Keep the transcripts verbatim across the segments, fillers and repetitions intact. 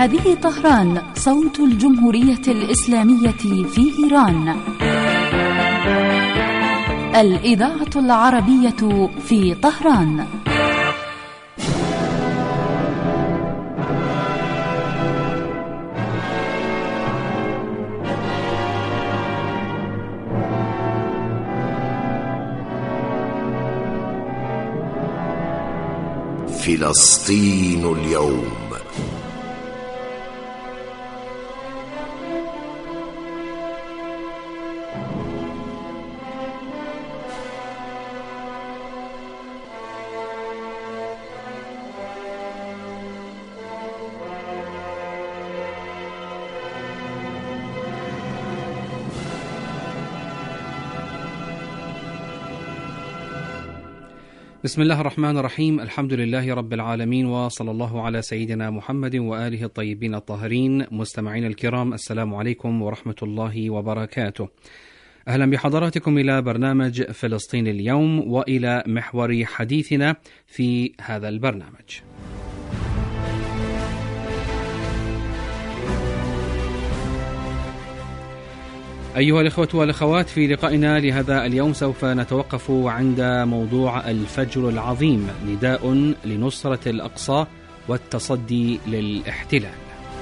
هذه طهران، صوت الجمهورية الإسلامية في إيران. الإذاعة العربية في طهران. فلسطين اليوم. بسم الله الرحمن الرحيم. الحمد لله رب العالمين، وصلى الله على سيدنا محمد وآله الطيبين الطاهرين. مستمعين الكرام، السلام عليكم ورحمة الله وبركاته. أهلا بحضراتكم إلى برنامج فلسطين اليوم، وإلى محور حديثنا في هذا البرنامج. أيها الإخوة والأخوات، في لقائنا لهذا اليوم سوف نتوقف عند موضوع الفجر العظيم، نداء لنصرة الأقصى والتصدي للاحتلال.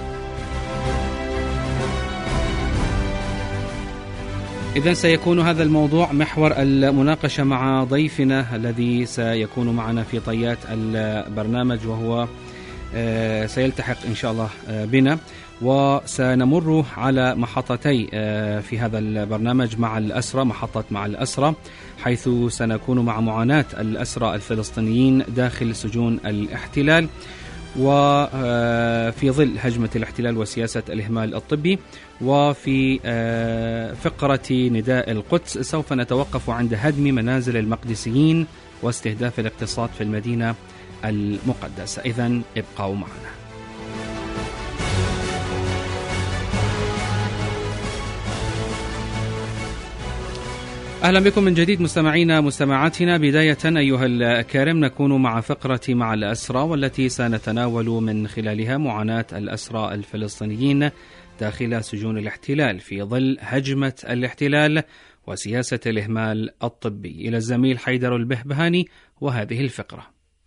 إذن سيكون هذا الموضوع محور المناقشة مع ضيفنا الذي سيكون معنا في طيات البرنامج، وهو سيلتحق إن شاء الله بنا، وسنمر على محطتي في هذا البرنامج مع الأسرى، محطة مع الأسرى، حيث سنكون مع معاناة الأسرى الفلسطينيين داخل سجون الاحتلال، وفي ظل هجمة الاحتلال وسياسة الإهمال الطبي. وفي فقرة نداء القدس سوف نتوقف عند هدم منازل المقدسيين واستهداف الاقتصاد في المدينة المقدسة. إذن ابقوا معنا. أهلا بكم من جديد مستمعينا مستمعاتنا. بداية أيها الكرام، نكون مع فقرة مع الأسرى، والتي سنتناول من خلالها معاناة الأسرى الفلسطينيين داخل سجون الاحتلال في ظل هجمة الاحتلال وسياسة الإهمال الطبي. إلى الزميل حيدر البهبهاني وهذه الفقرة.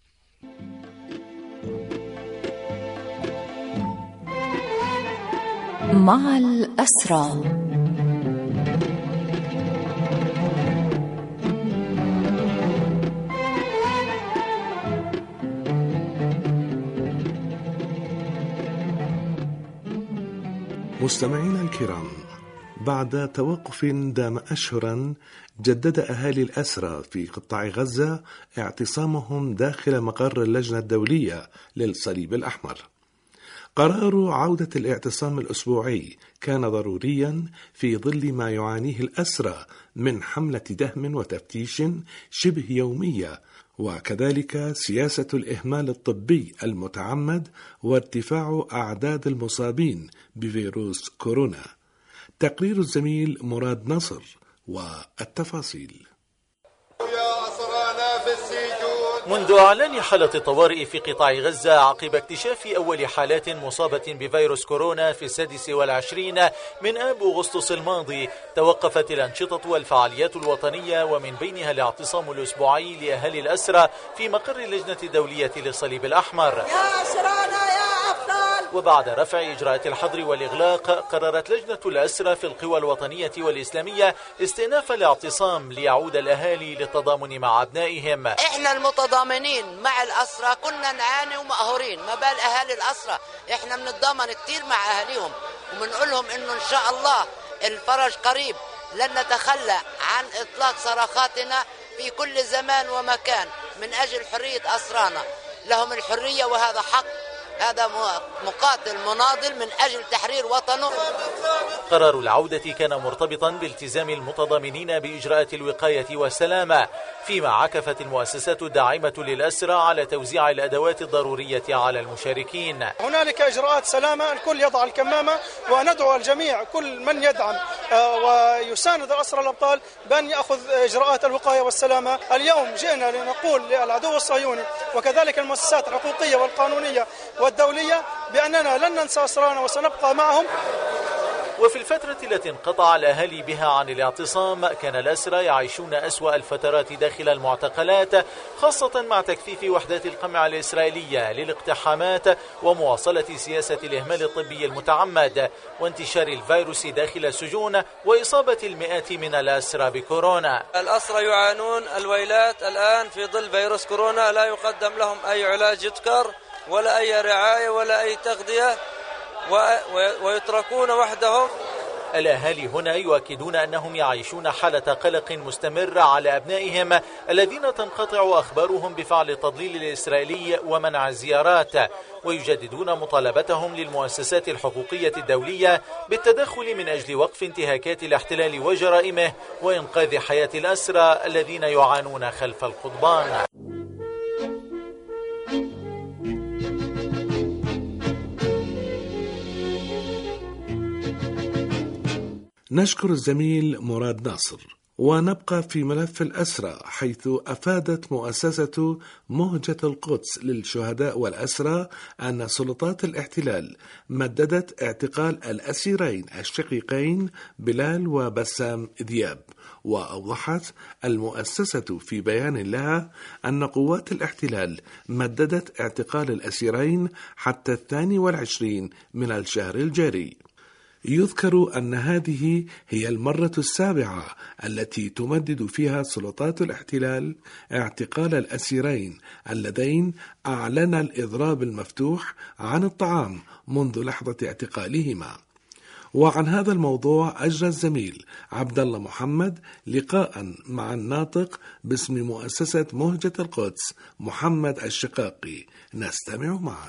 مع الأسرى. مستمعينا الكرام، بعد توقف دام أشهرا، جدد أهالي الأسرى في قطاع غزة اعتصامهم داخل مقر اللجنة الدولية للصليب الأحمر. قرار عودة الاعتصام الأسبوعي كان ضروريا في ظل ما يعانيه الأسرى من حملة دهم وتفتيش شبه يومية، وكذلك سياسة الإهمال الطبي المتعمد وارتفاع أعداد المصابين بفيروس كورونا. تقرير الزميل مراد نصر والتفاصيل. منذ إعلان حالة الطوارئ في قطاع غزة عقب اكتشاف أول حالات مصابة بفيروس كورونا في السادس والعشرين من آب أغسطس الماضي، توقفت الأنشطة والفعاليات الوطنية، ومن بينها الاعتصام الأسبوعي لأهالي الأسرى في مقر اللجنة الدولية للصليب الأحمر. يا أسرانا يا أبطال. وبعد رفع إجراءات الحظر والإغلاق، قررت لجنة الأسرى في القوى الوطنية والإسلامية استئناف الاعتصام ليعود الأهالي للتضامن مع أبنائهم. إحنا المتضامنين مع الأسرى كنا نعاني ومقهورين، ما بال أهالي الأسرى. إحنا بنتضامن كتير مع أهاليهم، وبنقول لهم إنه إن شاء الله الفرج قريب، لن نتخلى عن إطلاق صرخاتنا في كل زمان ومكان من أجل حرية أسرانا. لهم الحرية وهذا حق، هذا مقاتل مناضل من أجل تحرير وطنه. قرار العودة كان مرتبطا بالتزام المتضامنين بإجراءات الوقاية والسلامة، فيما عكفت المؤسسات الداعمة للأسرى على توزيع الأدوات الضرورية على المشاركين. هنالك إجراءات سلامة، الكل يضع الكمامة، وندعو الجميع كل من يدعم ويساند الأسرى الأبطال بأن يأخذ إجراءات الوقاية والسلامة. اليوم جئنا لنقول للعدو الصهيوني وكذلك المؤسسات الحقوقية والقانونية والدولية بأننا لن ننسى أسرانا وسنبقى معهم. وفي الفترة التي انقطع الأهالي بها عن الاعتصام كان الأسرى يعيشون أسوأ الفترات داخل المعتقلات، خاصة مع تكثيف وحدات القمع الإسرائيلية للاقتحامات ومواصلة سياسة الإهمال الطبي المتعمد وانتشار الفيروس داخل السجون وإصابة المئات من الأسرى بكورونا. الأسرى يعانون الويلات الآن في ظل فيروس كورونا، لا يقدم لهم أي علاج يذكر ولا أي رعاية ولا أي تغذية ويتركون وحدهم. الأهالي هنا يؤكدون أنهم يعيشون حالة قلق مستمر على أبنائهم الذين تنقطع أخبارهم بفعل التضليل الإسرائيلي ومنع الزيارات، ويجددون مطالبتهم للمؤسسات الحقوقية الدولية بالتدخل من أجل وقف انتهاكات الاحتلال وجرائمه وإنقاذ حياة الأسرى الذين يعانون خلف القضبان. نشكر الزميل مراد ناصر. ونبقى في ملف الأسرى، حيث أفادت مؤسسة مهجة القدس للشهداء والأسرى أن سلطات الاحتلال مددت اعتقال الأسيرين الشقيقين بلال وبسام ذياب. وأوضحت المؤسسة في بيان لها أن قوات الاحتلال مددت اعتقال الأسيرين حتى الثاني والعشرين من الشهر الجاري. يذكر أن هذه هي المرة السابعة التي تمدد فيها سلطات الاحتلال اعتقال الأسيرين اللذين أعلن الإضراب المفتوح عن الطعام منذ لحظة اعتقالهما. وعن هذا الموضوع أجرى الزميل عبد الله محمد لقاء مع الناطق باسم مؤسسة مهجة القدس محمد الشقاقي، نستمع معا.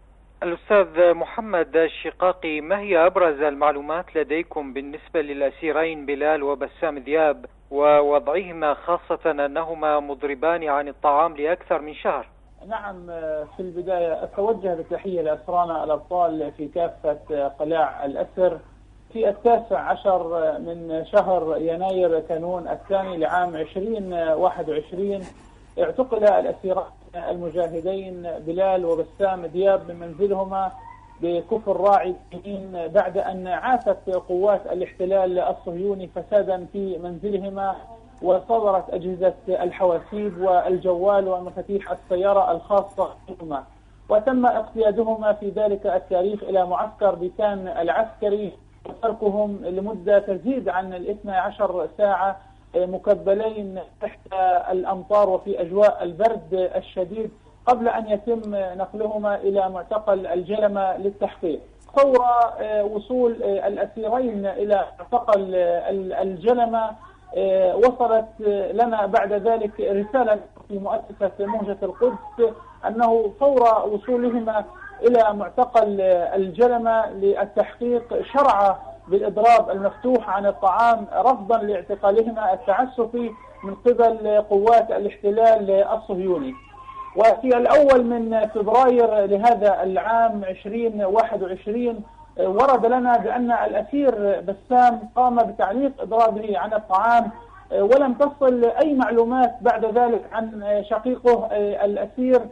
الأستاذ محمد الشقاقي، ما هي أبرز المعلومات لديكم بالنسبة للأسيرين بلال وبسام ذياب ووضعهما، خاصة أنهما مضربان عن الطعام لأكثر من شهر؟ نعم، في البداية أتوجه بتحية لأسرانا الأبطال في كافة قلاع الأسر. في التاسع عشر من شهر يناير كانون الثاني لعام عشرين واحد وعشرين اعتقل الأسيرين المجاهدين بلال وبسام ذياب من منزلهما بكفر راعي بعد أن عافت قوات الاحتلال الصهيوني فسادا في منزلهما، وصدرت أجهزة الحواسيب والجوال ومفاتيح السيارة الخاصة بهما، وتم اقتيادهما في ذلك التاريخ إلى معسكر بيتان العسكري وتركهم لمدة تزيد عن الاثنى عشر ساعة مكبلين تحت الأمطار وفي أجواء البرد الشديد قبل أن يتم نقلهما إلى معتقل الجلمة للتحقيق. فور وصول الأسيرين إلى معتقل الجلمة وصلت لنا بعد ذلك رسالة في مؤسسة مهجة القدس أنه فور وصولهما إلى معتقل الجلمة للتحقيق شرع بالإضراب المفتوح عن الطعام رفضا لاعتقالهما التعسفي من قبل قوات الاحتلال الصهيوني. وفي الأول من فبراير لهذا العام عشرين واحد وعشرين ورد لنا بأن الأسير بسام قام بتعليق إضرابه عن الطعام، ولم تصل أي معلومات بعد ذلك عن شقيقه الأسير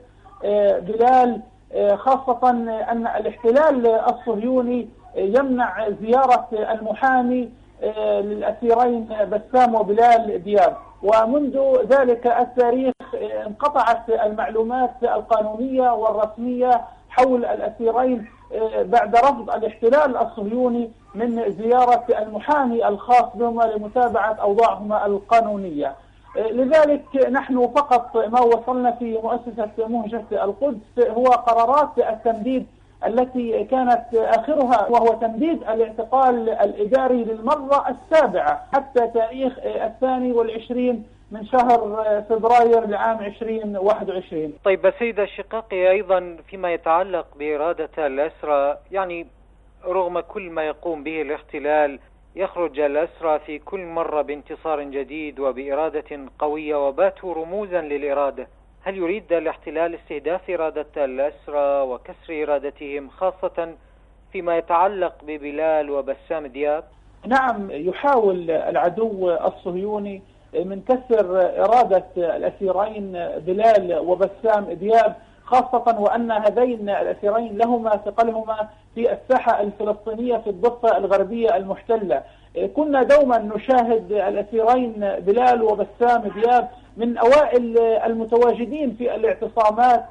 بلال، خاصة أن الاحتلال الصهيوني يمنع زيارة المحامي للأسيرين بسام وبلال ذياب. ومنذ ذلك التاريخ انقطعت المعلومات القانونية والرسمية حول الأسيرين بعد رفض الاحتلال الصهيوني من زيارة المحامي الخاص بهما لمتابعة أوضاعهما القانونية. لذلك نحن فقط ما وصلنا في مؤسسة مهجة القدس هو قرارات التمديد التي كانت آخرها وهو تمديد الاعتقال الإداري للمرة السابعة حتى تاريخ الثاني والعشرين من شهر فبراير لعام عشرين واحد وعشرين. طيب سيد الشقاقي، أيضا فيما يتعلق بإرادة الأسرى، يعني رغم كل ما يقوم به الاحتلال يخرج الأسرى في كل مرة بانتصار جديد وبإرادة قوية وباتوا رموزا للإرادة. هل يريد الاحتلال استهداف إرادة الأسرى وكسر إرادتهم، خاصة فيما يتعلق ببلال وبسام ذياب؟ نعم، يحاول العدو الصهيوني من كسر إرادة الأسيرين بلال وبسام ذياب، خاصة وأن هذين الأسيرين لهما ثقلهما في الساحة الفلسطينية في الضفة الغربية المحتلة. كنا دوما نشاهد الأسيرين بلال وبسام دياب من أوائل المتواجدين في الاعتصامات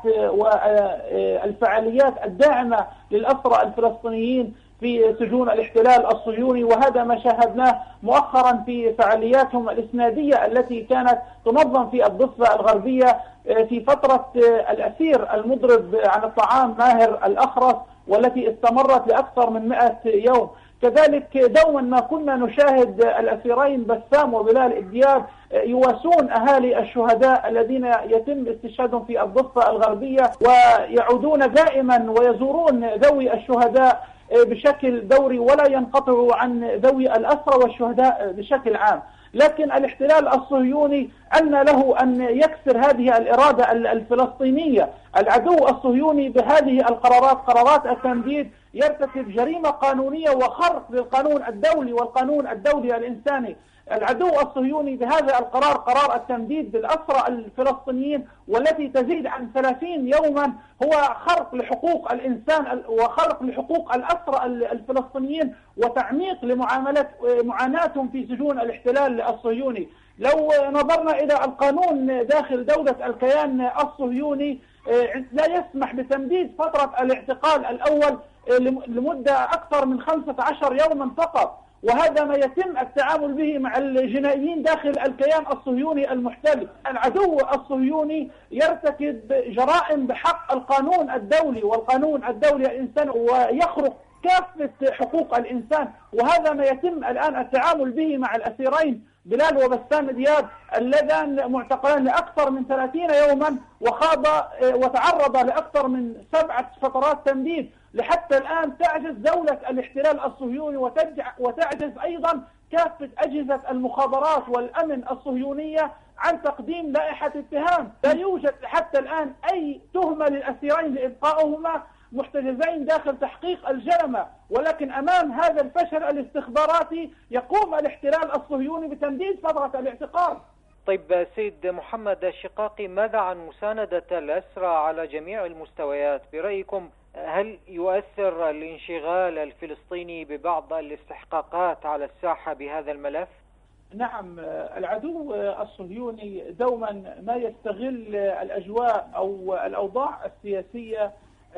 والفعاليات الداعمة للأسرى الفلسطينيين في سجون الاحتلال الصهيوني، وهذا ما شاهدناه مؤخرا في فعالياتهم الإسنادية التي كانت تنظم في الضفة الغربية في فترة الأسير المضرب عن الطعام ماهر الأخرس والتي استمرت لأكثر من مئة يوم. كذلك دوما ما كنا نشاهد الأسيرين بسام وبلال دياب يواسون أهالي الشهداء الذين يتم استشهادهم في الضفة الغربية، ويعودون دائما ويزورون ذوي الشهداء بشكل دوري ولا ينقطعوا عن ذوي الأسرى والشهداء بشكل عام. لكن الاحتلال الصهيوني أن له أن يكسر هذه الإرادة الفلسطينية. العدو الصهيوني بهذه القرارات، قرارات التمديد، يرتكب جريمة قانونية وخرق للقانون الدولي والقانون الدولي الإنساني. العدو الصهيوني بهذا القرار، قرار التمديد بالأسرى الفلسطينيين والتي تزيد عن ثلاثين يوما، هو خرق لحقوق الإنسان وخرق لحقوق الأسرى الفلسطينيين وتعميق لمعاملة معاناتهم في سجون الاحتلال الصهيوني. لو نظرنا إلى القانون داخل دولة الكيان الصهيوني لا يسمح بتمديد فترة الاعتقال الأول لمدة أكثر من خمسة عشر يوما فقط، وهذا ما يتم التعامل به مع الجنائيين داخل الكيان الصهيوني المحتل. العدو الصهيوني يرتكب جرائم بحق القانون الدولي والقانون الدولي الإنساني ويخرق كافة حقوق الإنسان، وهذا ما يتم الآن التعامل به مع الأسيرين بلال وبسام دياب اللذان معتقلان لأكثر من ثلاثين يوما وخاض وتعرض لأكثر من سبعة فترات تمديد. لحتى الآن تعجز دولة الاحتلال الصهيوني وتعجز أيضا كافة أجهزة المخابرات والأمن الصهيونية عن تقديم لائحة اتهام. لا يوجد حتى الآن أي تهمة للأسيرين لإبقائهما محتجزين داخل تحقيق الجريمة، ولكن أمام هذا الفشل الاستخباراتي يقوم الاحتلال الصهيوني بتمديد فترة الاعتقال. طيب سيد محمد الشقاقي، ماذا عن مساندة الأسرى على جميع المستويات؟ برأيكم هل يؤثر الانشغال الفلسطيني ببعض الاستحقاقات على الساحة بهذا الملف؟ نعم، العدو الصهيوني دوما ما يستغل الأجواء أو الأوضاع السياسية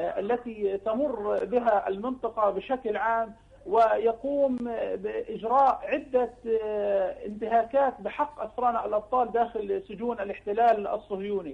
التي تمر بها المنطقة بشكل عام، ويقوم بإجراء عدة انتهاكات بحق أسرانا الأبطال داخل سجون الاحتلال الصهيوني.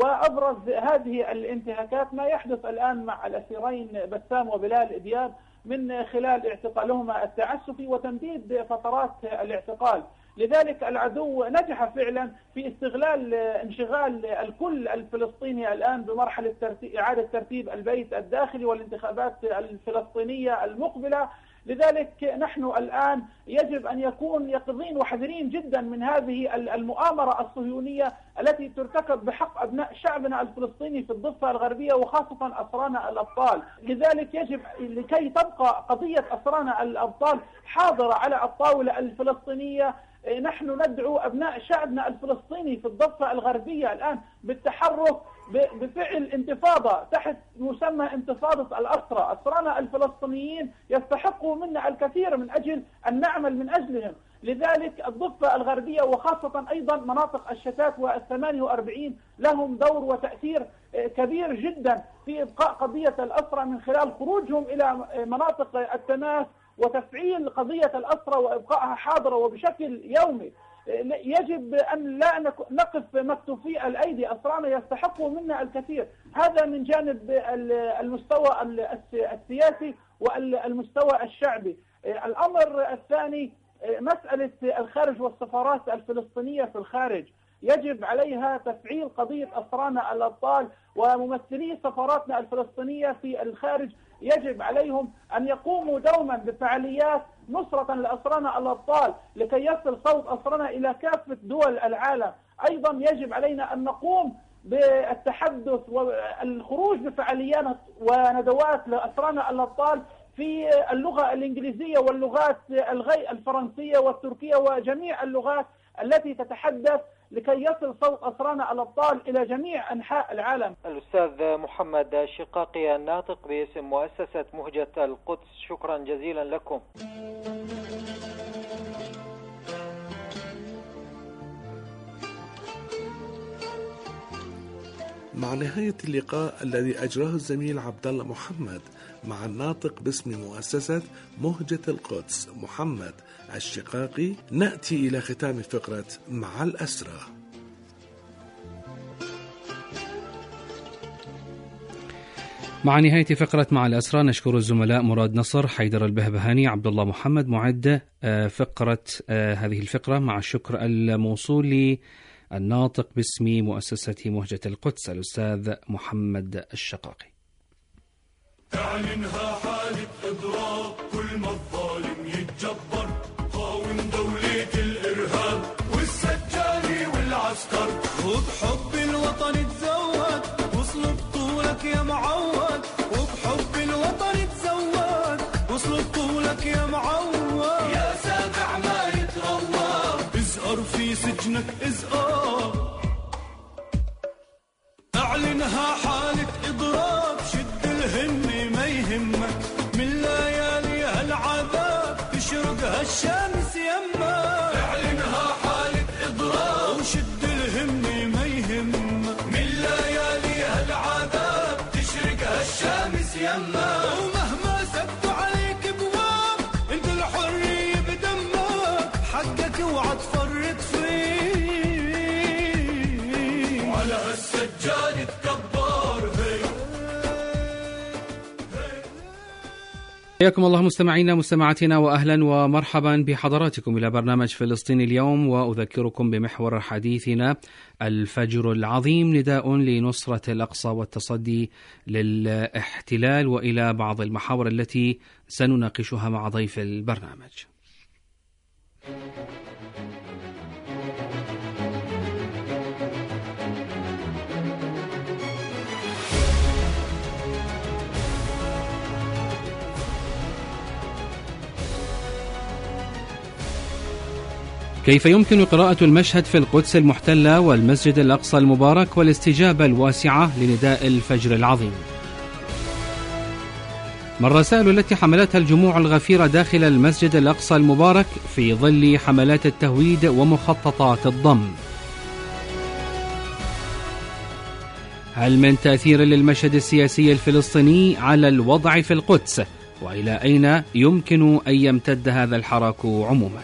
وأبرز هذه الانتهاكات ما يحدث الآن مع الأسيرين بسام وبلال دياب من خلال اعتقالهما التعسفي وتمديد فترات الاعتقال. لذلك العدو نجح فعلا في استغلال انشغال الكل الفلسطيني الآن بمرحلة ترتيب إعادة ترتيب البيت الداخلي والانتخابات الفلسطينية المقبلة. لذلك نحن الآن يجب أن يكون يقظين وحذرين جدا من هذه المؤامرة الصهيونية التي ترتكب بحق أبناء شعبنا الفلسطيني في الضفة الغربية وخاصة أسرانا الأبطال. لذلك يجب لكي تبقى قضية أسرانا الأبطال حاضرة على الطاولة الفلسطينية، نحن ندعو أبناء شعبنا الفلسطيني في الضفة الغربية الآن بالتحرك بفعل انتفاضة تحت مسمى انتفاضة الأسرى. أسرانا الفلسطينيين يستحقوا منا الكثير من أجل أن نعمل من أجلهم. لذلك الضفة الغربية وخاصة أيضا مناطق الشتات والثمانية وأربعين لهم دور وتأثير كبير جدا في إبقاء قضية الأسرى من خلال خروجهم إلى مناطق التماس وتفعيل قضية الأسرى وإبقائها حاضرة وبشكل يومي. يجب أن لا نقف مكتوفي الأيدي، أسرانا يستحقوا منا الكثير. هذا من جانب المستوى السياسي والمستوى الشعبي. الأمر الثاني مسألة الخارج والسفارات الفلسطينية في الخارج، يجب عليها تفعيل قضية أسرانا الأبطال وممثلي سفاراتنا الفلسطينية في الخارج. يجب عليهم أن يقوموا دوما بفعاليات نصرة لأسرانا الأبطال لكي يصل صوت أسرانا إلى كافة دول العالم. أيضا يجب علينا أن نقوم بالتحدث والخروج بفعاليات وندوات لأسرانا الأبطال في اللغة الإنجليزية واللغات الغي الفرنسية والتركية وجميع اللغات التي تتحدث لكي يصل صوت أسرانا الأبطال إلى جميع أنحاء العالم. الأستاذ محمد الشقاقي الناطق باسم مؤسسة مهجة القدس، شكرا جزيلا لكم. مع نهاية اللقاء الذي أجراه الزميل عبد الله محمد مع الناطق باسم مؤسسة مهجة القدس محمد الشقاقي، نأتي إلى ختام فقرة مع الأسرى. مع نهاية فقرة مع الأسرى نشكر الزملاء مراد نصر، حيدر البهبهاني، عبد الله محمد معد فقرة هذه الفقرة، مع الشكر الموصول للناطق باسم مؤسسة مهجة القدس الأستاذ محمد الشقاقي. اعلنها حالة إضراب، كل ما الظالم يتجبر، قاوم دولة الإرهاب والسجاني والعسكر، وبحب الوطن تزود وصل بطولك يا معود، وبحب الوطن تزود وصل بطولك يا معود، يا سابع ما يتروى، ازقر في سجنك ازقر، اعلنها حالة إضراب، شد الهن ما يهمك، من ليالي هالعذاب تشرق هالشمس يمك، اعلنها حالة إضراب وشد الهن ما يهمك، من ليالي هالعذاب تشرق هالشمس يمك، ومهما سدوا عليك بواب انت الحرية بدمك، حقك اوعى تفرط فيه، وعلى هالسجاد تكبر. حياكم الله مستمعينا مستمعاتنا، وأهلا ومرحبا بحضراتكم إلى برنامج فلسطين اليوم، وأذكركم بمحور حديثنا الفجر العظيم، نداء لنصرة الأقصى والتصدي للاحتلال، وإلى بعض المحاور التي سنناقشها مع ضيف البرنامج. كيف يمكن قراءة المشهد في القدس المحتلة والمسجد الأقصى المبارك والاستجابة الواسعة لنداء الفجر العظيم؟ ما الرسائل التي حملتها الجموع الغفيرة داخل المسجد الأقصى المبارك في ظل حملات التهويد ومخططات الضم؟ هل من تأثير للمشهد السياسي الفلسطيني على الوضع في القدس؟ وإلى أين يمكن أن يمتد هذا الحراك عموما؟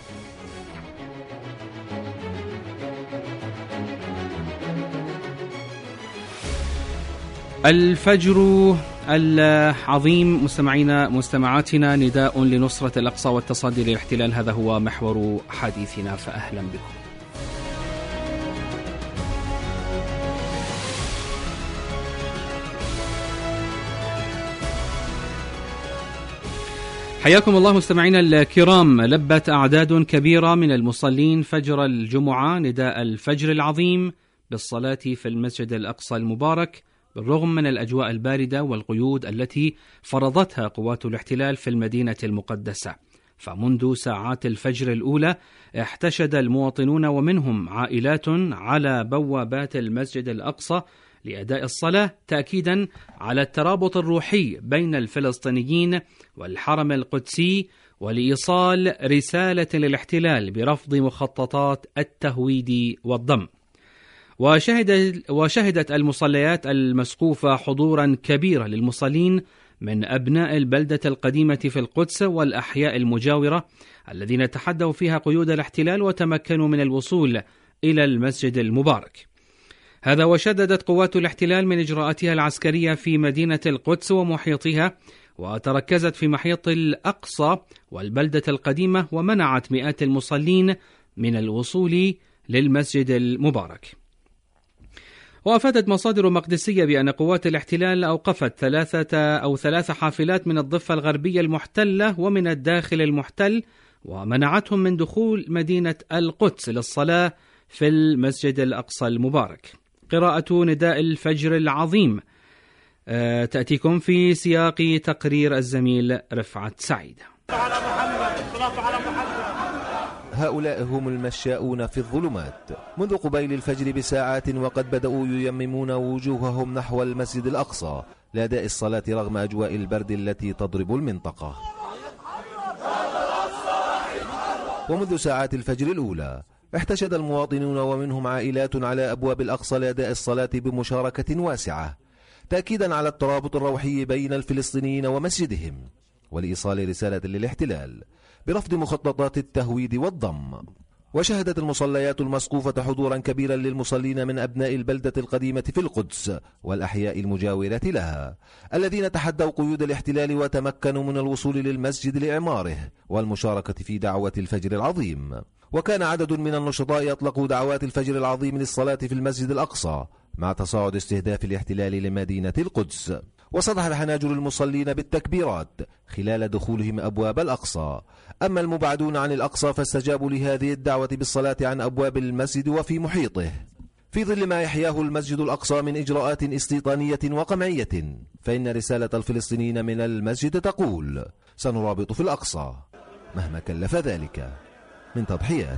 الفجر العظيم مستمعينا مستمعاتنا، نداء لنصرة الأقصى والتصدي للاحتلال، هذا هو محور حديثنا، فأهلا بكم. حياكم الله مستمعينا الكرام. لبت أعداد كبيرة من المصلين فجر الجمعة نداء الفجر العظيم بالصلاة في المسجد الأقصى المبارك، بالرغم من الأجواء الباردة والقيود التي فرضتها قوات الاحتلال في المدينة المقدسة. فمنذ ساعات الفجر الأولى احتشد المواطنون ومنهم عائلات على بوابات المسجد الأقصى لأداء الصلاة، تأكيدا على الترابط الروحي بين الفلسطينيين والحرم القدسي، ولإيصال رسالة للاحتلال برفض مخططات التهويد والضم. وشهد وشهدت المصليات المسقوفة حضورا كبيرا للمصلين من أبناء البلدة القديمة في القدس والأحياء المجاورة، الذين تحدوا فيها قيود الاحتلال وتمكنوا من الوصول إلى المسجد المبارك. هذا وشددت قوات الاحتلال من إجراءاتها العسكرية في مدينة القدس ومحيطها، وتركزت في محيط الأقصى والبلدة القديمة، ومنعت مئات المصلين من الوصول للمسجد المبارك. وأفادت مصادر مقدسية بأن قوات الاحتلال أوقفت ثلاثة أو ثلاث حافلات من الضفة الغربية المحتلة ومن الداخل المحتل، ومنعتهم من دخول مدينة القدس للصلاة في المسجد الأقصى المبارك. قراءة نداء الفجر العظيم تأتيكم في سياق تقرير الزميل رفعت سعيد. على محمد، الصلاة على محمد. هؤلاء هم المشاؤون في الظلمات منذ قبيل الفجر بساعات، وقد بدأوا ييممون وجوههم نحو المسجد الأقصى لأداء الصلاة رغم أجواء البرد التي تضرب المنطقة. ومنذ ساعات الفجر الأولى احتشد المواطنون ومنهم عائلات على أبواب الأقصى لأداء الصلاة بمشاركة واسعة، تأكيدا على الترابط الروحي بين الفلسطينيين ومسجدهم، ولإيصال رسالة للاحتلال برفض مخططات التهويد والضم. وشهدت المصليات المسقوفة حضورا كبيرا للمصلين من أبناء البلدة القديمة في القدس والأحياء المجاورة لها، الذين تحدوا قيود الاحتلال وتمكنوا من الوصول للمسجد لإعماره والمشاركة في دعوة الفجر العظيم. وكان عدد من النشطاء أطلقوا دعوات الفجر العظيم للصلاة في المسجد الأقصى مع تصاعد استهداف الاحتلال لمدينة القدس. وصدحت حناجر المصلين بالتكبيرات خلال دخولهم أبواب الأقصى. أما المبعدون عن الأقصى فاستجابوا لهذه الدعوة بالصلاة عن أبواب المسجد وفي محيطه، في ظل ما يحياه المسجد الأقصى من إجراءات استيطانية وقمعية. فإن رسالة الفلسطينيين من المسجد تقول: سنرابط في الأقصى مهما كلف ذلك من تضحيات.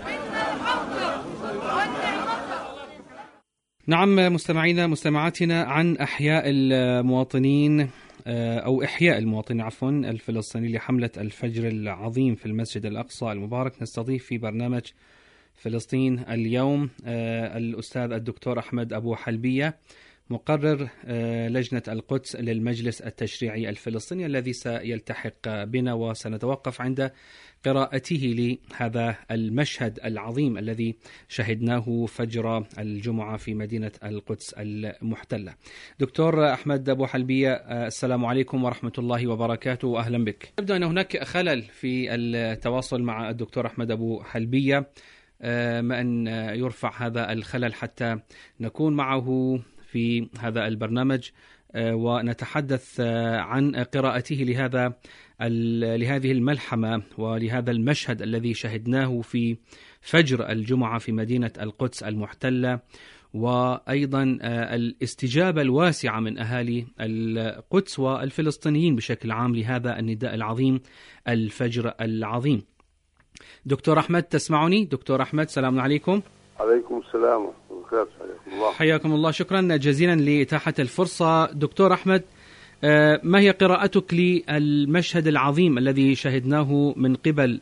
نعم مستمعينا مستمعاتنا، عن أحياء المواطنين أو إحياء المواطنين عفوا الفلسطيني لحملة الفجر العظيم في المسجد الأقصى المبارك، نستضيف في برنامج فلسطين اليوم الأستاذ الدكتور أحمد أبو حلبية، مقرر لجنة القدس للمجلس التشريعي الفلسطيني، الذي سيلتحق بنا وسنتوقف عند قراءته لهذا المشهد العظيم الذي شهدناه فجر الجمعة في مدينة القدس المحتلة. دكتور أحمد أبو حلبية، السلام عليكم ورحمة الله وبركاته وأهلا بك. يبدو أن هناك خلل في التواصل مع الدكتور أحمد أبو حلبية، ما أن يرفع هذا الخلل حتى نكون معه في هذا البرنامج ونتحدث عن قراءته لهذا لهذه الملحمة ولهذا المشهد الذي شهدناه في فجر الجمعة في مدينة القدس المحتلة، وأيضا الاستجابة الواسعة من أهالي القدس والفلسطينيين بشكل عام لهذا النداء العظيم، الفجر العظيم. دكتور أحمد تسمعني؟ دكتور أحمد سلام عليكم. عليكم السلام ورحمة الله. حياكم الله، شكرا جزيلا لإتاحة الفرصة. دكتور أحمد، ما هي قراءتك للمشهد العظيم الذي شهدناه من قبل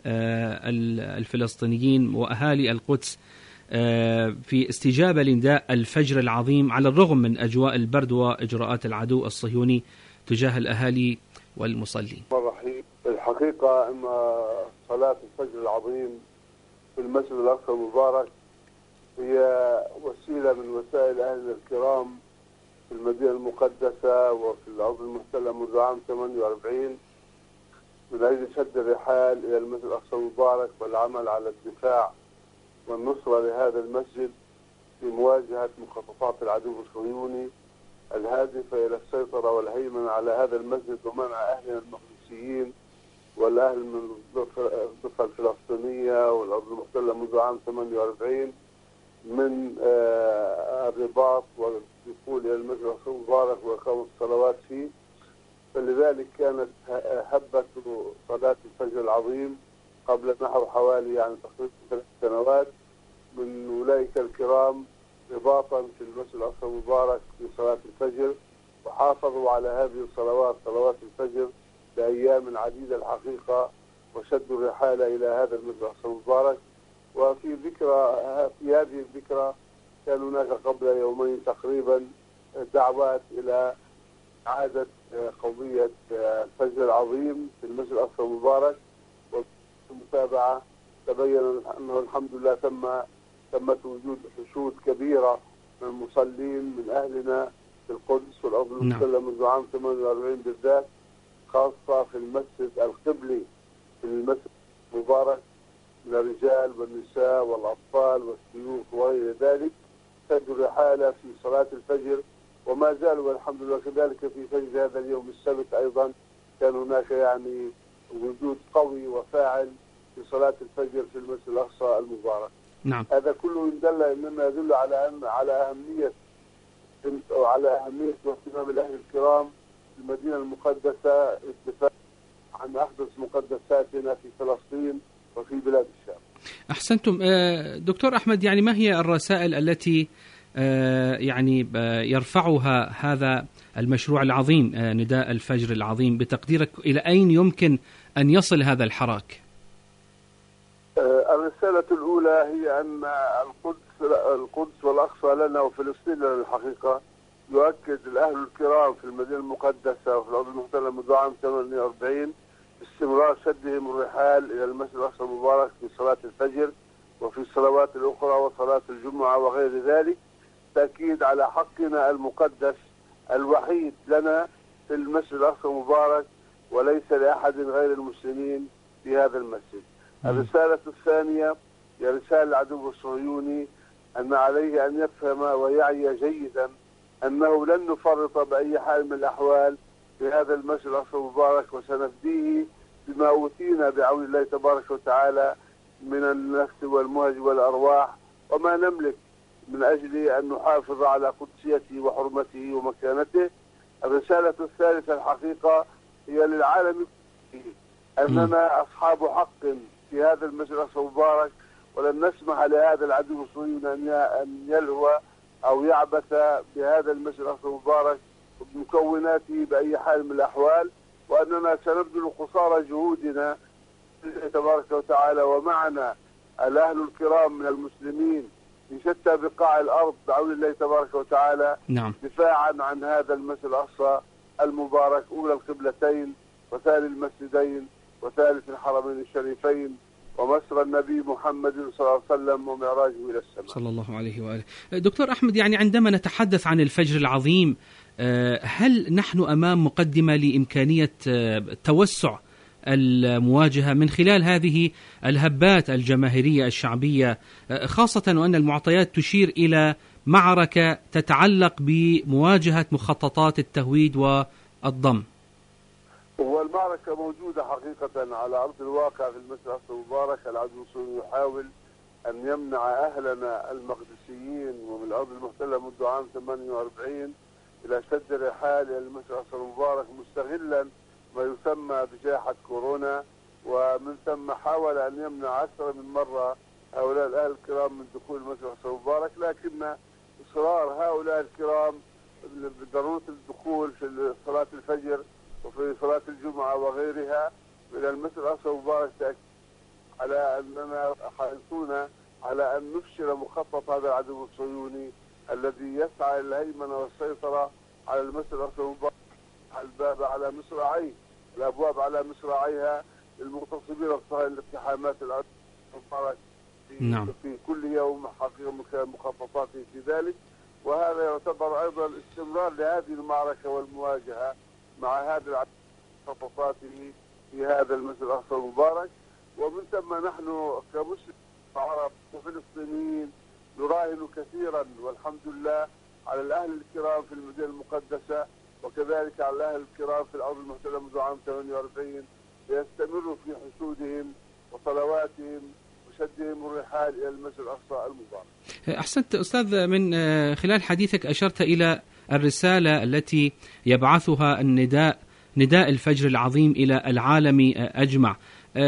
الفلسطينيين وأهالي القدس في استجابة لنداء الفجر العظيم على الرغم من أجواء البرد وإجراءات العدو الصهيوني تجاه الأهالي والمصلين؟ الحقيقة أن صلاة الفجر العظيم في المسجد الأقصى المبارك هي وسيلة من وسائل أهلنا الكرام في المدينة المقدسة وفي الأرض المحتلة منذ عام ثمانية وأربعين من أجل شد الرحال إلى المسجد الأقصى المبارك والعمل على الدفاع والنصرة لهذا المسجد في مواجهة مخططات العدو الصهيوني الهادفة إلى السيطرة والهيمنة على هذا المسجد ومنع أهلنا المقدسيين والأهل من الضفة الفلسطينية والأرض المحتلة منذ عام ثمانية وأربعين من الرباط والدخول إلى المسجد الأقصى المبارك وإقامة الصلوات فيه. فلذلك كانت هبة صلاة الفجر العظيم قبل نحو حوالي يعني تقريبا ثلاث سنوات من أولئك الكرام رباطا في المسجد الأقصى المبارك في صلاة الفجر، وحافظوا على هذه الصلوات صلوات الفجر لأيام عديدة الحقيقة، وشدوا الرحال إلى هذا المسجد الأقصى المبارك. وفي ذكرى في هذه الذكرى كان هناك قبل يومين تقريبا دعوات إلى إعادة قضية الفجر العظيم في المسجد الأقصى المبارك، والمتابعة تبين أنه الحمد لله تم تمت وجود حشود كبيرة من المصلين من أهلنا في القدس والأرض المحتلة منذ عام ثمانية وأربعين بالذات، خاصة في المسجد القبلي في المسجد المبارك من الرجال والنساء والأطفال والسيوف وغير ذلك، شدوا الرحالة في صلاة الفجر، وما زالوا والحمد لله كذلك في فجر هذا اليوم السبت أيضا كان هناك يعني وجود قوي وفاعل في صلاة الفجر في المسجد الأقصى المبارك. نعم. هذا كله يدل إنما يدل على أن على أهمية وعلى أهمية واهتمام الأهل الكرام في المدينة المقدسة الدفاع عن أحدث مقدساتنا في فلسطين وفي بلاد الشام. أحسنتم. دكتور أحمد، يعني ما هي الرسائل التي يعني يرفعها هذا المشروع العظيم نداء الفجر العظيم بتقديرك؟ إلى أين يمكن أن يصل هذا الحراك؟ الرسالة الأولى هي أن القدس القدس والأقصى لنا وفلسطين لنا الحقيقة. يؤكد الأهل الكرام في المدينة المقدسة وفي الأرض المحتلة منذ عام ثمانية وأربعين استمرار شدهم الرحال إلى المسجد الأقصى المبارك في صلاة الفجر وفي الصلوات الأخرى وصلاة الجمعة وغير ذلك، تأكيد على حقنا المقدس الوحيد لنا في المسجد الأقصى المبارك وليس لأحد غير المسلمين في هذا المسجد. الرسالة الثانية هي رسالة العدو الصهيوني أن عليه أن يفهم ويعي جيدا أنه لن نفرط بأي حال من الأحوال في هذا المسجد الأقصى المبارك، وسنفديه بما أوتينا بعون الله تبارك وتعالى من النفس والمهج والأرواح وما نملك من أجل أن نحافظ على قدسيته وحرمته ومكانته. الرسالة الثالثة الحقيقة هي للعالم أننا أصحاب حق في هذا المسجد الأقصى المبارك، ولن نسمح لهذا العدو الصهيوني أن يلهو أو يعبث بهذا المسجد الأقصى المبارك وبمكوناته بأي حال من الأحوال، وأننا سنبذل قصارى جهودنا تبارك وتعالى ومعنا الأهل الكرام من المسلمين في شتى بقاع الأرض بعون الله تبارك وتعالى. نعم. دفاعا عن هذا المسجد الأقصى المبارك، أولى القبلتين وثاني المسجدين وثالث الحرمين الشريفين ومسرى النبي محمد صلى الله عليه وسلم ومعراجه إلى السماء صلى الله عليه وآله. دكتور أحمد، يعني عندما نتحدث عن الفجر العظيم، هل نحن أمام مقدمة لإمكانية توسع المواجهة من خلال هذه الهبات الجماهيرية الشعبية، خاصة وأن المعطيات تشير إلى معركة تتعلق بمواجهة مخططات التهويد والضم؟ والمعركة موجودة حقيقة على أرض الواقع في المسجد الأقصى المبارك. العدو الصهيوني يحاول أن يمنع أهلنا المقدسيين ومن الأرض المحتلة منذ عام ثمانية وأربعين إلى شد الرحال إلى المسجد الأقصى المبارك، مستغلا ما يسمى بجائحة كورونا، ومن ثم حاول أن يمنع أكثر من مرة هؤلاء الأهل الكرام من دخول المسجد الأقصى المبارك، لكن إصرار هؤلاء الكرام بضرورة الدخول في صلاة الفجر وفي صلاة الجمعة وغيرها إلى المسجد الأقصى المبارك تأكيد على أننا حريصون على أن نفشل مخطط هذا العدو الصهيوني الذي يسعى للهيمنة والسيطرة على المسجد الأقصى المبارك، الباب على مصراعيه الأبواب على مصراعيها للمغتصبين وصهاينة الاقتحامات العدو المبارك في, نعم. في كل يوم حقيقة مخططاته في ذلك. وهذا يعتبر أيضا استمرار لهذه المعركة والمواجهة مع هذا العدو مخططاته في هذا المسجد الأقصى المبارك. ومن ثم نحن كمسلمين عرب وفلسطينيين نراهن كثيرا والحمد لله على الأهل الكرام في المدينة المقدسة وكذلك على الأهل الكرام في الأرض المحتلة منذ عام ثمانية وأربعين ليستمروا في حشودهم وصلواتهم وشدهم الرحال إلى المسجد الأقصى المبارك. أحسنت أستاذ، من خلال حديثك أشرت إلى الرسالة التي يبعثها النداء نداء الفجر العظيم إلى العالم أجمع.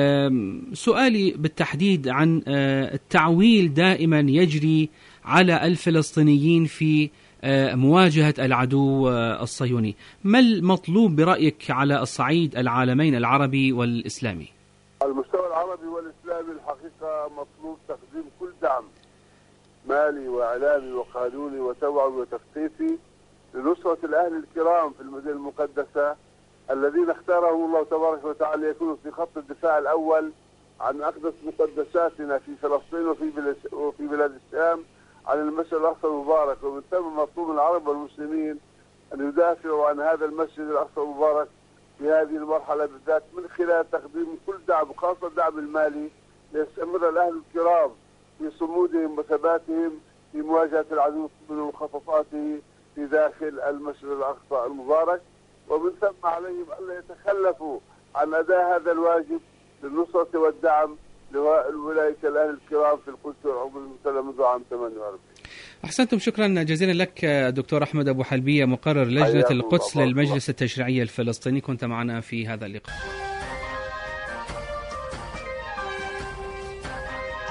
سؤالي بالتحديد عن التعويل دائما يجري على الفلسطينيين في مواجهة العدو الصهيوني، ما المطلوب برأيك على الصعيد العالمين العربي والإسلامي؟ على المستوى العربي والإسلامي الحقيقة مطلوب تقديم كل دعم مالي وإعلامي وقانوني وتوعوي وتثقيفي لنصرة الأهل الكرام في المدينة المقدسة الذين اختارهم الله تبارك وتعالى يكونوا في خط الدفاع الأول عن أقدس مقدساتنا في فلسطين وفي وفي بلاد الشام عن المسجد الأقصى المبارك. ومن ثم مطلوب من العرب والمسلمين أن يدافعوا عن هذا المسجد الأقصى المبارك في هذه المرحلة بالذات من خلال تقديم كل دعم خاصة الدعم المالي ليستمر الأهل الكرام في صمودهم وثباتهم في مواجهة العدو ومخططاته في داخل المسجد الأقصى المبارك. ومن ثم عليهم ألا يتخلفوا عن أداء هذا الواجب للنصرة والدعم لأولئك الأهل الكرام في القدس والأرض المحتلة منذ عام ثمانية وأربعين. أحسنتم، شكرا جزيلا لك دكتور أحمد أبو حلبية مقرر لجنة القدس للمجلس التشريعي الفلسطيني، كنت معنا في هذا اللقاء.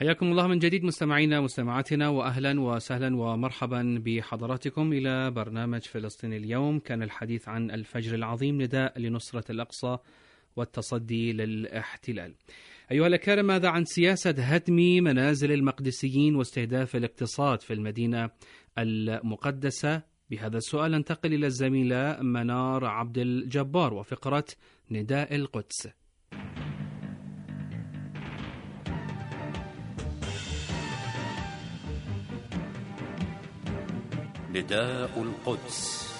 حياكم الله من جديد مستمعينا مستمعاتنا، وأهلا وسهلا ومرحبا بحضراتكم إلى برنامج فلسطين اليوم. كان الحديث عن الفجر العظيم، نداء لنصرة الأقصى والتصدي للاحتلال. أيها الأكارم، ماذا عن سياسة هدم منازل المقدسيين واستهداف الاقتصاد في المدينة المقدسة؟ بهذا السؤال ننتقل إلى الزميلة منار عبد الجبار وفقرة نداء القدس. نداء القدس.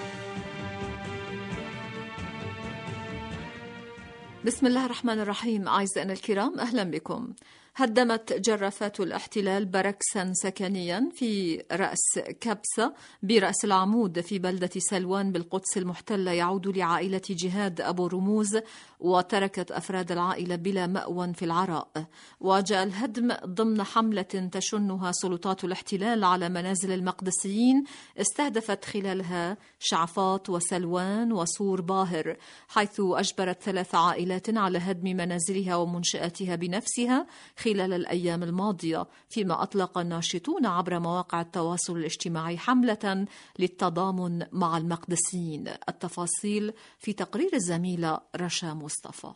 بسم الله الرحمن الرحيم. أعزائنا الكرام، أهلا بكم. هدمت جرافات الاحتلال بركسا سكنيا في رأس كبسة برأس العمود في بلدة سلوان بالقدس المحتلة يعود لعائلة جهاد أبو رموز، وتركت أفراد العائلة بلا مأوى في العراء. وجاء الهدم ضمن حملة تشنها سلطات الاحتلال على منازل المقدسيين، استهدفت خلالها شعفاط وسلوان وسور باهر، حيث أجبرت ثلاث عائلات على هدم منازلها ومنشآتها بنفسها خلال الأيام الماضية، فيما أطلق الناشطون عبر مواقع التواصل الاجتماعي حملة للتضامن مع المقدسيين. التفاصيل في تقرير الزميلة رشا مصطفى.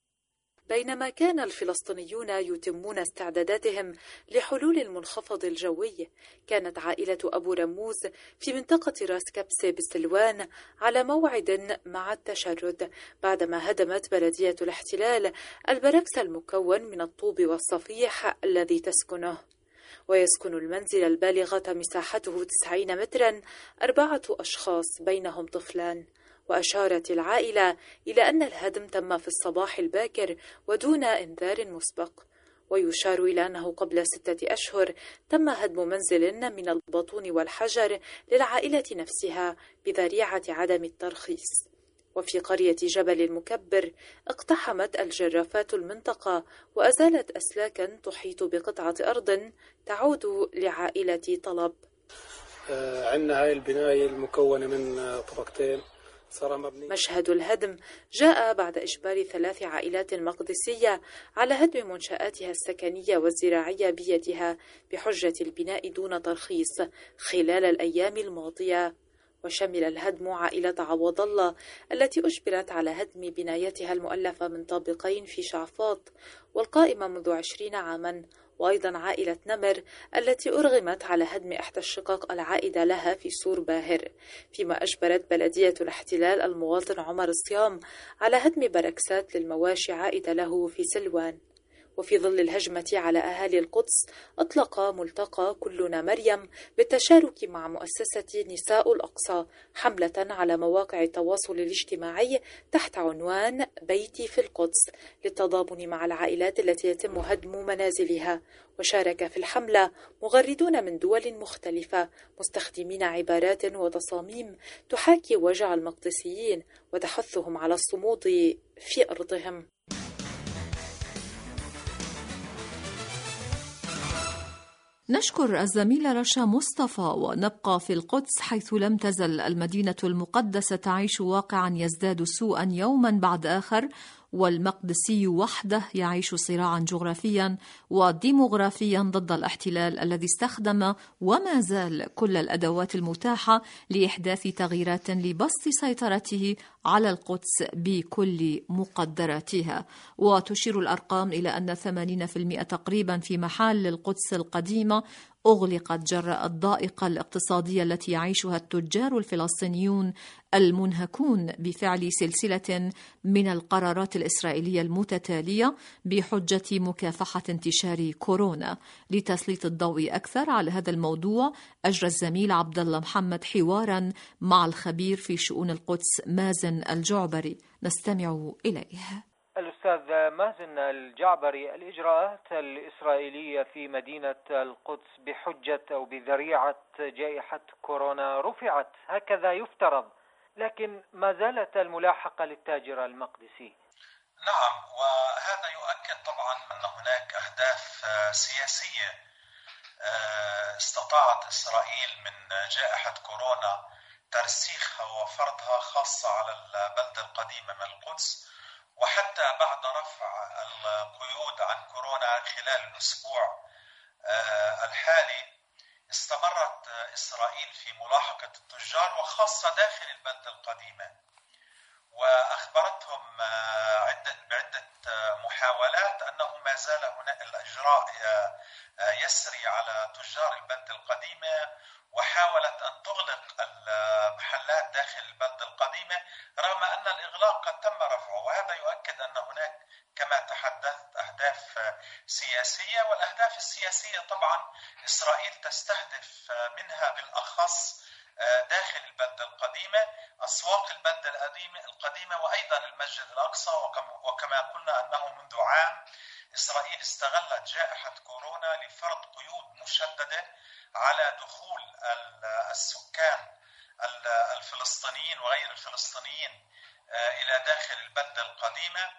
بينما كان الفلسطينيون يتمون استعداداتهم لحلول المنخفض الجوي، كانت عائلة أبو رموز في منطقة راس كبسة بالسلوان على موعد مع التشرد بعدما هدمت بلدية الاحتلال البركس المكون من الطوب والصفيح الذي تسكنه. ويسكن المنزل البالغة مساحته تسعين مترا أربعة أشخاص بينهم طفلان. وأشارت العائلة إلى أن الهدم تم في الصباح الباكر ودون إنذار مسبق. ويشار إلى أنه قبل ستة أشهر تم هدم منزل من البطون والحجر للعائلة نفسها بذريعة عدم الترخيص. وفي قرية جبل المكبر اقتحمت الجرافات المنطقة وأزالت أسلاكا تحيط بقطعة أرض تعود لعائلة طلب. عندنا هاي البناية المكونة من طبقتين. مشهد الهدم جاء بعد إجبار ثلاث عائلات مقدسية على هدم منشآتها السكنية والزراعية بيدها بحجة البناء دون ترخيص خلال الأيام الماضية. وشمل الهدم عائلة عوض الله التي أجبرت على هدم بنايتها المؤلفة من طابقين في شعفاط والقائمة منذ عشرين عاما، وأيضا عائلة نمر التي أرغمت على هدم إحدى الشقق العائدة لها في سور باهر، فيما أجبرت بلدية الاحتلال المواطن عمر الصيام على هدم بركسات للمواشي عائدة له في سلوان. وفي ظل الهجمة على أهالي القدس أطلق ملتقى كلنا مريم بالتشارك مع مؤسسة نساء الأقصى حملة على مواقع التواصل الاجتماعي تحت عنوان بيتي في القدس للتضامن مع العائلات التي يتم هدم منازلها. وشارك في الحملة مغردون من دول مختلفة مستخدمين عبارات وتصاميم تحاكي وجع المقدسيين وتحثهم على الصمود في أرضهم. نشكر الزميلة رشا مصطفى، ونبقى في القدس حيث لم تزل المدينة المقدسة تعيش واقعا يزداد سوءا يوما بعد آخر، والمقدسي وحده يعيش صراعا جغرافيا وديموغرافيا ضد الاحتلال الذي استخدم وما زال كل الأدوات المتاحة لإحداث تغييرات لبسط سيطرته على القدس بكل مقدراتها. وتشير الأرقام إلى أن ثمانين بالمئة تقريبا في محال القدس القديمة أغلقت جراء الضائقة الاقتصادية التي يعيشها التجار الفلسطينيون المنهكون بفعل سلسلة من القرارات الإسرائيلية المتتالية بحجة مكافحة انتشار كورونا. لتسليط الضوء أكثر على هذا الموضوع أجرى الزميل عبد الله محمد حوارا مع الخبير في شؤون القدس مازن الجعبري، نستمع إليه. الأستاذ مازن الجعبري، الإجراءات الإسرائيلية في مدينة القدس بحجة أو بذريعة جائحة كورونا رفعت، هكذا يفترض، لكن ما زالت الملاحقة للتاجر المقدسي. نعم، وهذا يؤكد طبعا أن هناك أهداف سياسية استطاعت إسرائيل من جائحة كورونا ترسيخها وفرضها، خاصة على البلدة القديمة من القدس. وحتى بعد رفع القيود عن كورونا خلال الأسبوع إسرائيل في ملاحقة التجار وخاصة داخل البلدة القديمة، وأخبرتهم عدة بعدة محاولات أنه ما زال هناك الإجراء يسري على تجار البلدة القديمة، وحاولت أن تغلق المحلات داخل البلدة القديمة رغم أن الإغلاق قد تم رفعه. وهذا يؤكد أن هناك كما تحدثت أهداف سياسية، والأهداف السياسية طبعا إسرائيل تستهدف منها بالأخص داخل البلدة القديمة أسواق البلدة القديمة القديمة وأيضا المسجد الأقصى. وكما قلنا أنه منذ عام إسرائيل استغلت جائحة كورونا لفرض قيود مشددة على دخول السكان الفلسطينيين وغير الفلسطينيين إلى داخل البلدة القديمة،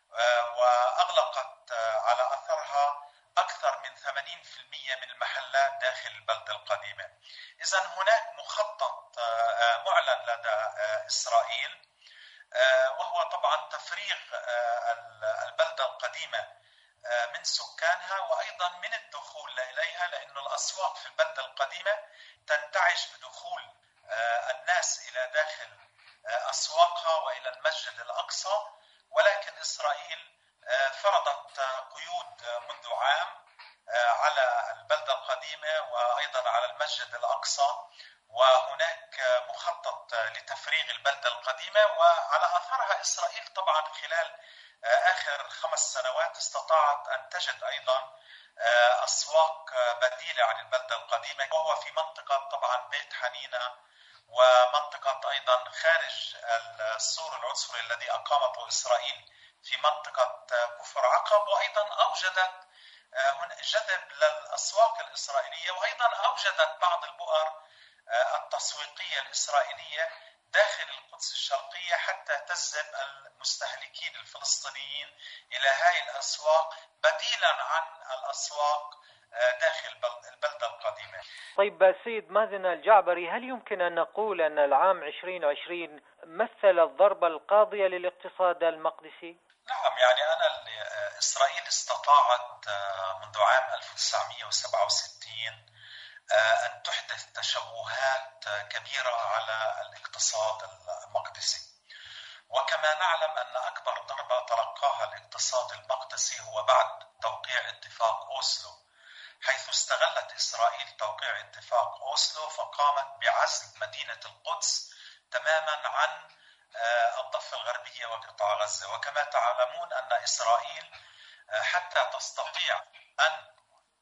وأغلقت على أثرها أكثر من ثمانين بالمئة من المحلات داخل البلدة القديمة. إذن هناك مخطط معلن لدى إسرائيل، وهو طبعا تفريغ البلدة القديمة من سكانها وأيضا من الدخول إليها، لأن الأسواق في البلدة القديمة تنتعش بدخول الناس إلى داخل أسواقها وإلى المسجد الأقصى. ولكن إسرائيل فرضت قيود منذ عام على البلدة القديمة وأيضا على المسجد الأقصى، وهناك مخطط لتفريغ البلدة القديمة. وعلى أثرها إسرائيل طبعا خلال آخر خمس سنوات استطاعت أن تجد أيضا أسواق بديلة عن البلدة القديمة، وهو في منطقة طبعا بيت حنينة ومنطقة أيضا خارج السور العنصري الذي أقامته إسرائيل في منطقة كفر عقب، وأيضا أوجدت جذب للأسواق الإسرائيلية، وأيضا أوجدت بعض البؤر التسويقية الإسرائيلية داخل القدس الشرقية حتى تجذب المستهلكين الفلسطينيين إلى هذه الأسواق بديلا عن الأسواق داخل البلدة القديمة. طيب سيد مازن الجعبري، هل يمكن أن نقول أن العام عشرين عشرين مثل الضربة القاضية للاقتصاد المقدسي؟ نعم، يعني أنا إسرائيل استطاعت منذ عام ألف وتسعمئة وسبعة وستين أن تحدث تشوهات كبيرة على الاقتصاد المقدسي. وكما نعلم أن أكبر ضربة تلقاها الاقتصاد المقدسي هو بعد توقيع اتفاق أوسلو، حيث استغلت إسرائيل توقيع اتفاق أوسلو فقامت بعزل مدينة القدس تماما عن الضفة الغربية وقطاع غزة. وكما تعلمون أن إسرائيل حتى تستطيع أن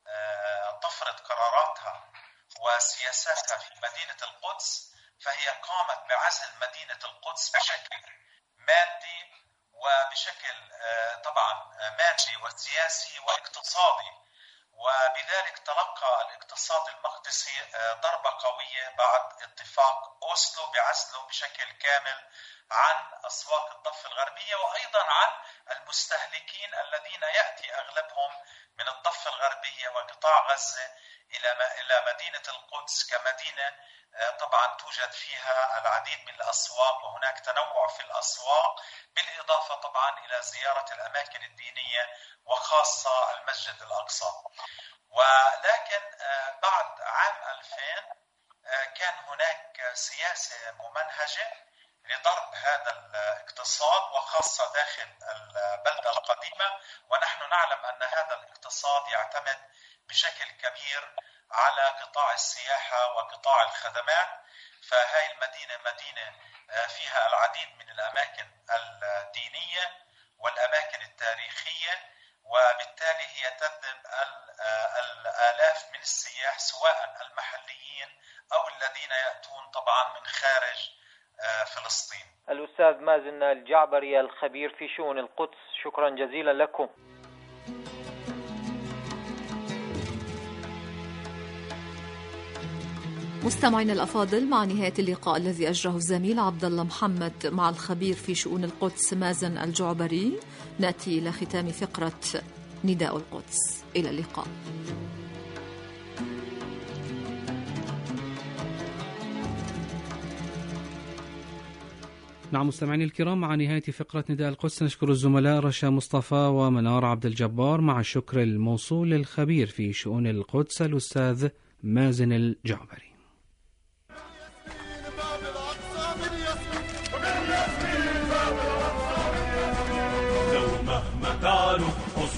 تفرض قراراتها وسياساتها في مدينة القدس فهي قامت بعزل مدينة القدس بشكل مادي وبشكل طبعا مادي وسياسي واقتصادي، وبذلك تلقى الاقتصاد المقدسي ضربة قوية بعد اتفاق أوسلو بعزله بشكل كامل عن أسواق الضفة الغربية وأيضا عن المستهلكين الذين يأتي أغلبهم من الضفة الغربية وقطاع غزة إلى إلى مدينة القدس كمدينة طبعا توجد فيها العديد من الأسواق وهناك تنوع في الأسواق، بالإضافة طبعا إلى زيارة الأماكن الدينية وخاصة المسجد الأقصى. ولكن بعد عام ألفين كان هناك سياسة ممنهجة لضرب هذا الاقتصاد وخاصة داخل البلدة القديمة، ونحن نعلم أن هذا الاقتصاد يعتمد بشكل كبير على قطاع السياحة وقطاع الخدمات. فهاي المدينة مدينة فيها العديد من الأماكن الدينية والأماكن التاريخية، وبالتالي هي تجذب الآلاف من السياح سواء المحليين أو الذين يأتون طبعا من خارج فلسطين. الأستاذ مازن الجعبري الخبير في شؤون القدس، شكرا جزيلا لكم. مستمعينا الأفاضل، مع نهاية اللقاء الذي أجره الزميل عبد الله محمد مع الخبير في شؤون القدس مازن الجعبري، نأتي إلى ختام فقرة نداء القدس. إلى اللقاء. نعم مستمعينا الكرام، مع نهاية فقرة نداء القدس نشكر الزملاء رشا مصطفى ومنار عبد الجبار، مع الشكر الموصول للخبير في شؤون القدس الأستاذ مازن الجعبري.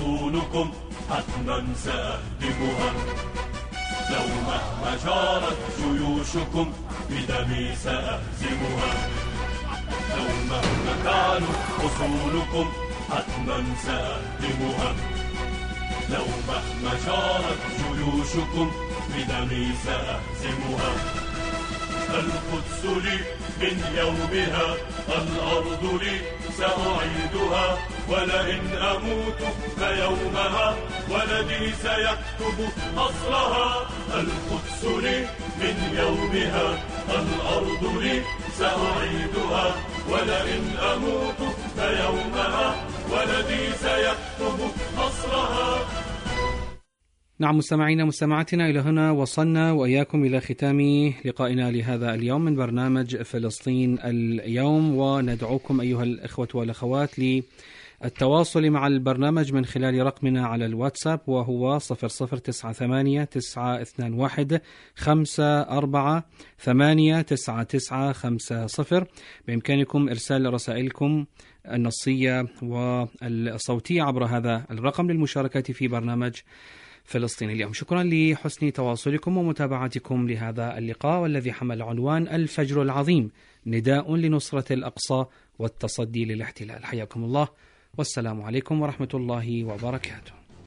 أصولكم حتما سأهدمها. لو مهما جارت جيوشكم بدمي سأهزمها. لو مهما كانت أصولكم حتما سأهدمها. لو مهما جارت جيوشكم بدمي سأهزمها. القدس لي من يومها، الأرض لي سأعيدها، ولئن أموت فيومها ولدي سيكتب نصرها. القدس لي من يومها، الأرض لي سأعيدها، ولئن أموت فيومها ولدي سيكتب نصرها. نعم مستمعينا مستمعاتنا، إلى هنا وصلنا وإياكم إلى ختام لقائنا لهذا اليوم من برنامج فلسطين اليوم، وندعوكم أيها الإخوة والأخوات للتواصل مع البرنامج من خلال رقمنا على الواتساب، وهو صفر صفر تسعة ثمانية تسعة اثنان واحد خمسة أربعة ثمانية تسعة تسعة خمسة صفر. بإمكانكم إرسال رسائلكم النصية والصوتية عبر هذا الرقم للمشاركة في برنامج فلسطين اليوم. شكرا لحسن تواصلكم ومتابعتكم لهذا اللقاء، والذي حمل عنوان الفجر العظيم، نداء لنصرة الأقصى والتصدي للاحتلال. حياكم الله والسلام عليكم ورحمة الله وبركاته.